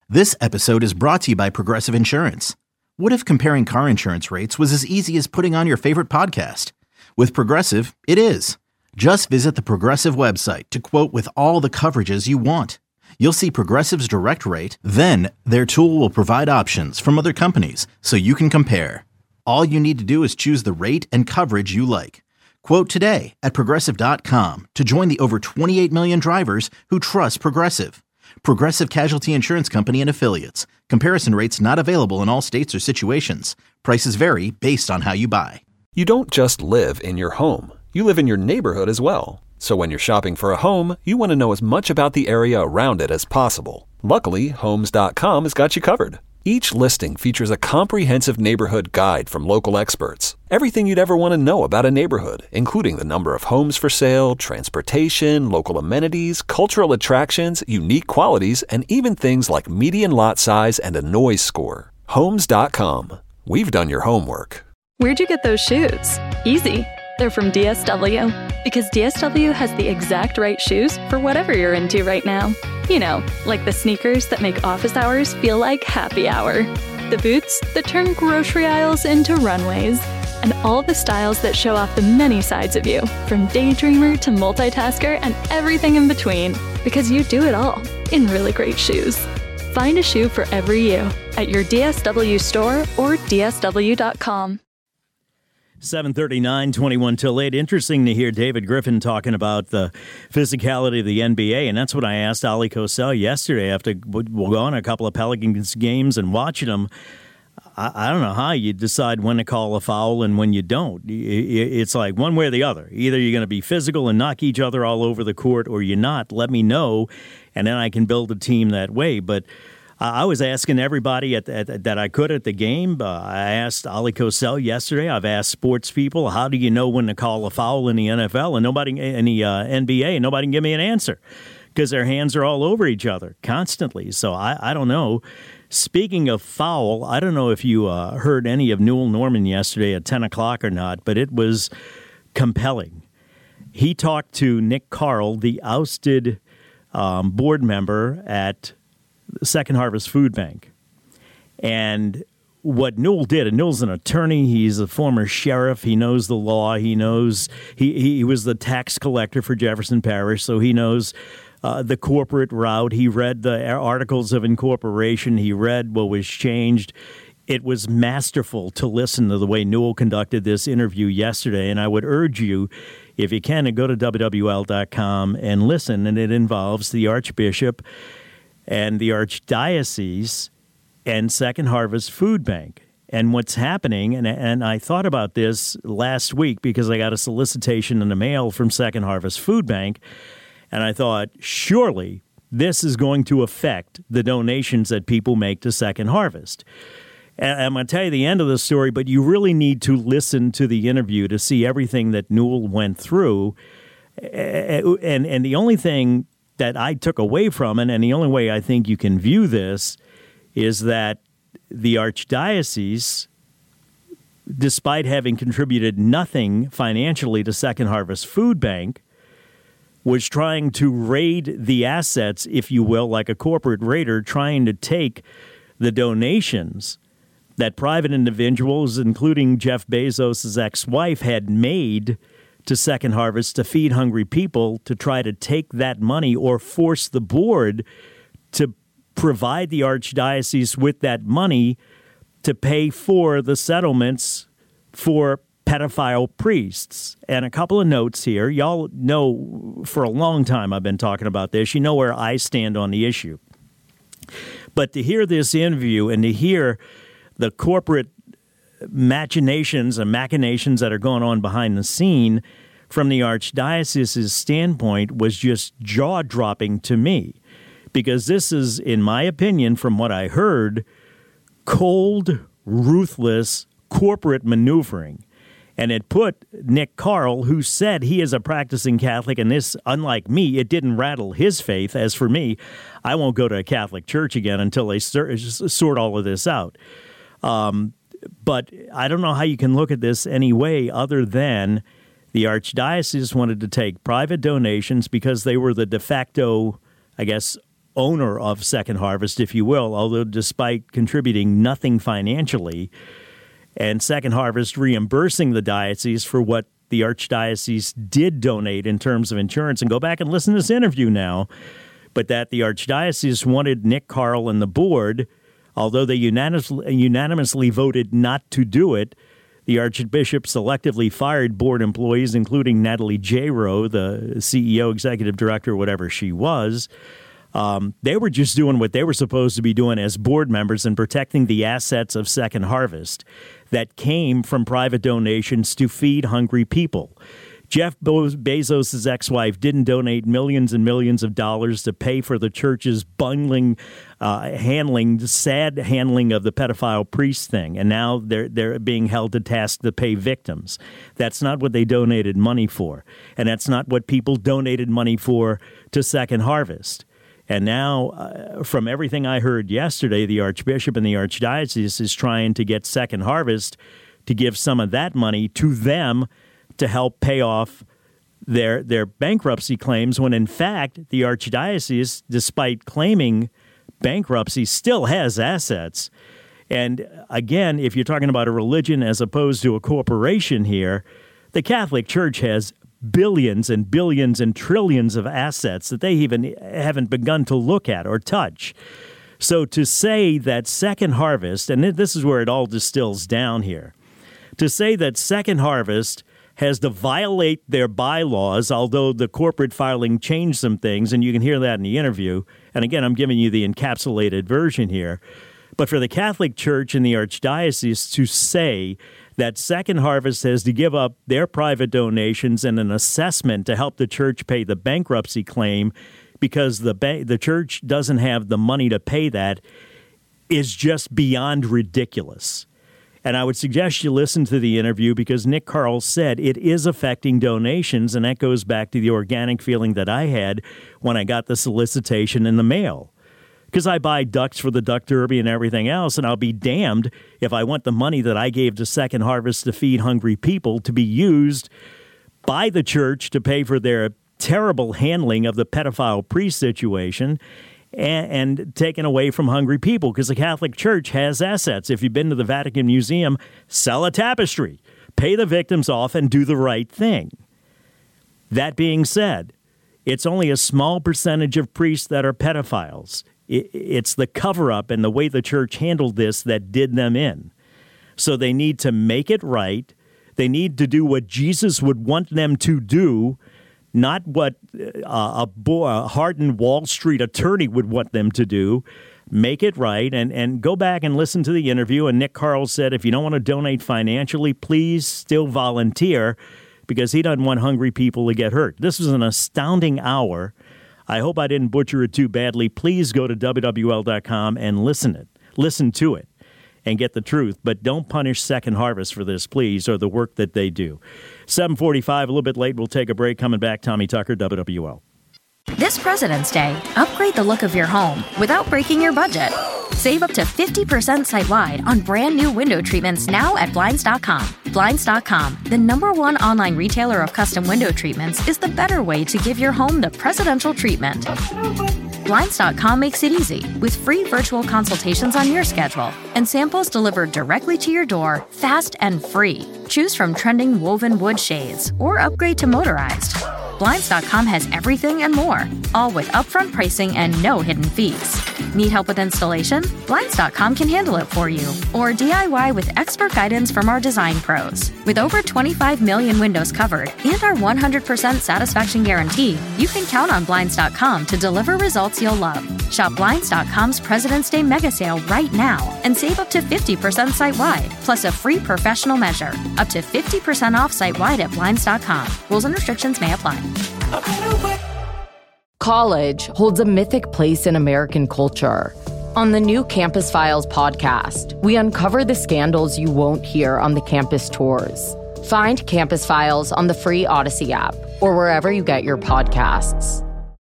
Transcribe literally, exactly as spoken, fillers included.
This episode is brought to you by Progressive Insurance. What if comparing car insurance rates was as easy as putting on your favorite podcast? With Progressive, it is. Just visit the Progressive website to quote with all the coverages you want. You'll see Progressive's direct rate, then their tool will provide options from other companies so you can compare. All you need to do is choose the rate and coverage you like. Quote today at progressive dot com to join the over twenty-eight million drivers who trust Progressive. Progressive Casualty Insurance Company and Affiliates. Comparison rates not available in all states or situations. Prices vary based on how you buy. You don't just live in your home. You live in your neighborhood as well. So when you're shopping for a home, you want to know as much about the area around it as possible. Luckily, Homes dot com has got you covered. Each listing features a comprehensive neighborhood guide from local experts. Everything you'd ever want to know about a neighborhood, including the number of homes for sale, transportation, local amenities, cultural attractions, unique qualities, and even things like median lot size and a noise score. Homes dot com. We've done your homework. Where'd you get those shoes? Easy. They're from D S W. Because D S W has the exact right shoes for whatever you're into right now. You know, like the sneakers that make office hours feel like happy hour. The boots that turn grocery aisles into runways. And all the styles that show off the many sides of you, from daydreamer to multitasker and everything in between. Because you do it all in really great shoes. Find a shoe for every you at your D S W store or D S W dot com. seven thirty-nine, twenty-one till eight. Interesting to hear David Griffin talking about the physicality of the N B A, and that's what I asked Ali Kosel yesterday after we'll go on a couple of Pelicans games and watching them. I, I don't know how you decide when to call a foul and when you don't. It's like one way or the other. Either you're going to be physical and knock each other all over the court, or you're not. Let me know, and then I can build a team that way. But I was asking everybody at, at, that I could at the game. Uh, I asked Ali Kosel yesterday. I've asked sports people, how do you know when to call a foul in the N F L and nobody in the uh, N B A? And nobody can give me an answer because their hands are all over each other constantly. So I, I don't know. Speaking of foul, I don't know if you uh, heard any of Newell Norman yesterday at ten o'clock or not, but it was compelling. He talked to Nick Carl, the ousted um, board member at Second Harvest Food Bank. And what Newell did, and Newell's an attorney, he's a former sheriff, he knows the law, he knows, he, he was the tax collector for Jefferson Parish, so he knows uh, the corporate route. He read the articles of incorporation, he read what was changed. It was masterful to listen to the way Newell conducted this interview yesterday, and I would urge you, if you can, to go to W W L dot com and listen, and it involves the Archbishop and the Archdiocese and Second Harvest Food Bank. And what's happening, and, and I thought about this last week because I got a solicitation in the mail from Second Harvest Food Bank, and I thought, surely this is going to affect the donations that people make to Second Harvest. And I'm going to tell you the end of the story, but you really need to listen to the interview to see everything that Newell went through. And, and the only thing that I took away from it, and the only way I think you can view this, is that the Archdiocese, despite having contributed nothing financially to Second Harvest Food Bank, was trying to raid the assets, if you will, like a corporate raider, trying to take the donations that private individuals, including Jeff Bezos' ex-wife, had made to Second Harvest to feed hungry people, to try to take that money or force the board to provide the Archdiocese with that money to pay for the settlements for pedophile priests. And a couple of notes here. Y'all know for a long time I've been talking about this. You know where I stand on the issue. But to hear this interview and to hear the corporate machinations and machinations that are going on behind the scene from the Archdiocese's standpoint was just jaw-dropping to me. Because this is, in my opinion, from what I heard, cold, ruthless corporate maneuvering. And it put Nick Carl, who said he is a practicing Catholic, and this, unlike me, it didn't rattle his faith. As for me, I won't go to a Catholic church again until they sort all of this out. Um, but I don't know how you can look at this any way other than the Archdiocese wanted to take private donations because they were the de facto, I guess, owner of Second Harvest, if you will, although despite contributing nothing financially, and Second Harvest reimbursing the diocese for what the Archdiocese did donate in terms of insurance. And go back and listen to this interview now. But that the Archdiocese wanted Nick Carl and the board, although they unanimously, unanimously voted not to do it, the Archbishop selectively fired board employees, including Natalie Jairo, the C E O, executive director, whatever she was. Um, they were just doing what they were supposed to be doing as board members and protecting the assets of Second Harvest that came from private donations to feed hungry people. Jeff Bezos' ex-wife didn't donate millions and millions of dollars to pay for the church's bungling, uh, handling, sad handling of the pedophile priest thing, and now they're they're being held to task to pay victims. That's not what they donated money for, and that's not what people donated money for to Second Harvest. And now, uh, from everything I heard yesterday, the Archbishop and the Archdiocese is trying to get Second Harvest to give some of that money to them to help pay off their their bankruptcy claims, when in fact the Archdiocese, despite claiming bankruptcy, still has assets. And again, if you're talking about a religion as opposed to a corporation here, the Catholic Church has billions and billions and trillions of assets that they even haven't begun to look at or touch. So to say that Second Harvest, and this is where it all distills down here, to say that Second Harvest has to violate their bylaws, although the corporate filing changed some things, and you can hear that in the interview. And again, I'm giving you the encapsulated version here. But for the Catholic Church and the Archdiocese to say that Second Harvest has to give up their private donations and an assessment to help the church pay the bankruptcy claim because the ba- the church doesn't have the money to pay that is just beyond ridiculous. And I would suggest you listen to the interview because Nick Carl said it is affecting donations, and that goes back to the organic feeling that I had when I got the solicitation in the mail. Because I buy ducks for the duck derby and everything else, and I'll be damned if I want the money that I gave to Second Harvest to feed hungry people to be used by the church to pay for their terrible handling of the pedophile priest situation and, and taken away from hungry people, because the Catholic Church has assets. If you've been to the Vatican Museum, sell a tapestry, pay the victims off, and do the right thing. That being said, it's only a small percentage of priests that are pedophiles. It's the cover-up and the way the church handled this that did them in. So they need to make it right. They need to do what Jesus would want them to do, not what uh, a, a hardened Wall Street attorney would want them to do. Make it right, and, and go back and listen to the interview. And Nick Carl said, if you don't want to donate financially, please still volunteer, because he doesn't want hungry people to get hurt. This was an astounding hour. I hope I didn't butcher it too badly. Please go to W W L dot com and listen it. Listen to it and get the truth. But don't punish Second Harvest for this, please, or the work that they do. seven forty-five, a little bit late. We'll take a break. Coming back, Tommy Tucker, W W L. This President's Day, upgrade the look of your home without breaking your budget. Save up to fifty percent site-wide on brand new window treatments now at Blinds dot com. Blinds dot com, the number one online retailer of custom window treatments, is the better way to give your home the presidential treatment. Blinds dot com makes it easy with free virtual consultations on your schedule and samples delivered directly to your door, fast and free. Choose from trending woven wood shades or upgrade to motorized. Blinds dot com has everything and more, all with upfront pricing and no hidden fees. Need help with installation? Blinds dot com can handle it for you. Or D I Y with expert guidance from our design pros. With over twenty-five million windows covered and our one hundred percent satisfaction guarantee, you can count on Blinds dot com to deliver results you'll love. Shop Blinds dot com's President's Day mega sale right now and save up to fifty percent site-wide, plus a free professional measure. Up to fifty percent off site-wide at Blinds dot com. Rules and restrictions may apply. College holds a mythic place in American culture. On the new Campus Files podcast, we uncover the scandals you won't hear on the campus tours. Find Campus Files on the free Odyssey app or wherever you get your podcasts.